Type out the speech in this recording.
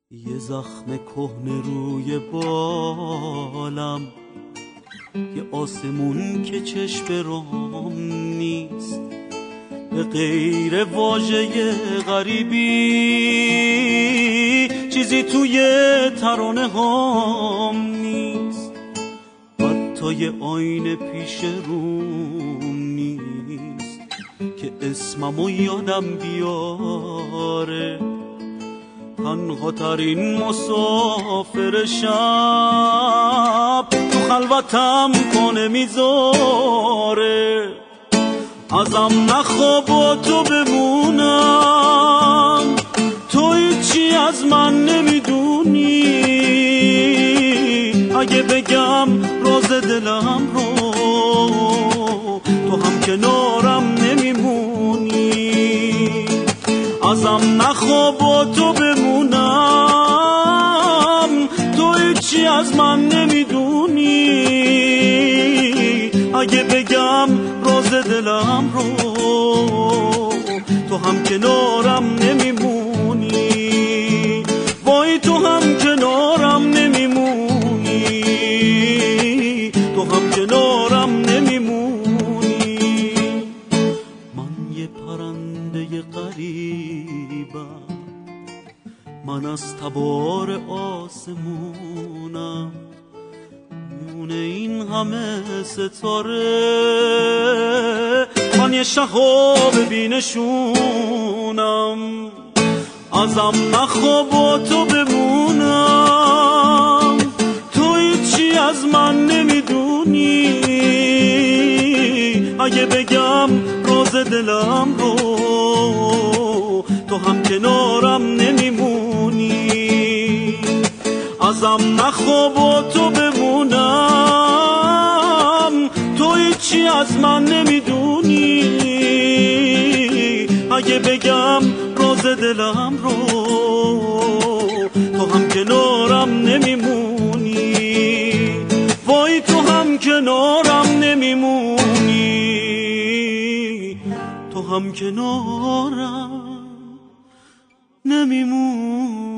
یه زخم کهنه روی بالم، یه آسمون که چشم رام نیست، به غیر واژه غریبی چیزی توی ترانه هام نیست، حتی یه آینه پیش روم نیست که اسممو یادم بیاره. تنها ترین مسافر شب تو خلوتم کنه میذاره. ازم نخواب و تو بمونم، تو هیچی از من نمیدونی. اگه بگم راز دلم رو، تو هم کنارم نمیمونی. ازم نخواب و تو بمونم، تو هیچی از من نمیدونی. اگه بگم راز دلم رو، تو هم کنارم نمیمونی. وای تو هم کنارم نمیمونی، تو هم کنارم نمیمونی. من یه پرنده غریبم، من از تبار آسمونم، میونه این همه ستاره من یه شهاب بینشونم. ازم نخواب و تو بمونم، تو هیچی از من نمیدونی. اگه بگم راز دلم رو، تو هم کنارم نمیمونی. ازم نخواب و تو بمونم، تو هیچی از من نمیدونی. اگه بگم راز دلم رو، تو هم کنارم نمیمونی. وای تو هم کنارم نمیمونی، تو هم کنارم نمیمونی.